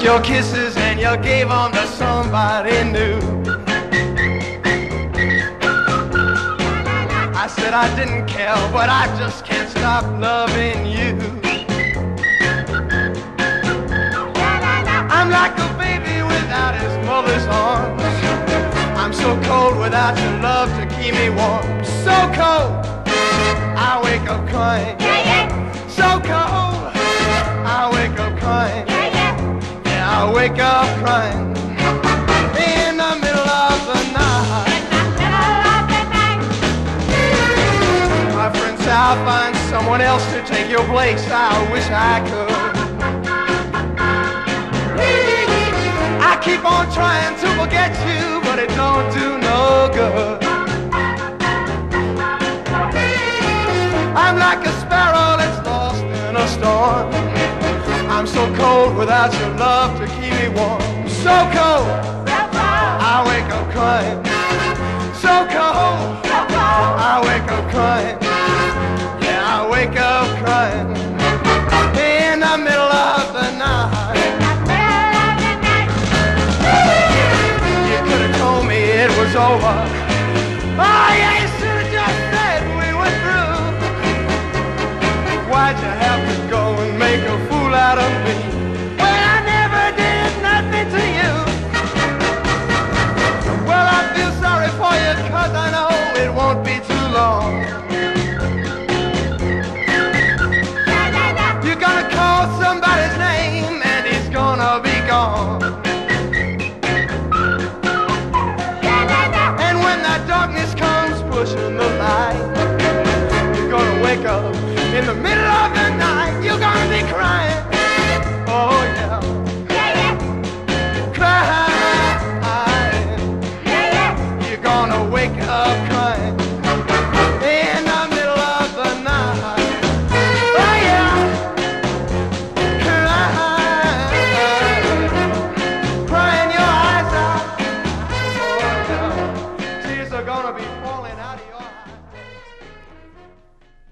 your kisses and you gave them to somebody new. I said I didn't care, but I just can't stop loving you. I'm like a baby without his mother's arms. I'm so cold without your love to keep me warm. So cold, I wake up crying. So cold, I wake up crying. Yeah, I wake up crying in the middle of the night. My friend said I'll find someone else to take your place. I wish I could. I keep on trying to forget you, but it don't do no good. I'm like a sparrow that's lost in a storm. I'm so cold without your love to keep me warm. So cold, I wake up crying. So cold, I wake up crying. Yeah, I wake up crying in the middle of the night. You could have told me it was over. Oh yeah, you should have just said we were through. Why'd you have to go and make a fool out of me when I never did nothing to you? Well, I feel sorry for you 'cause I know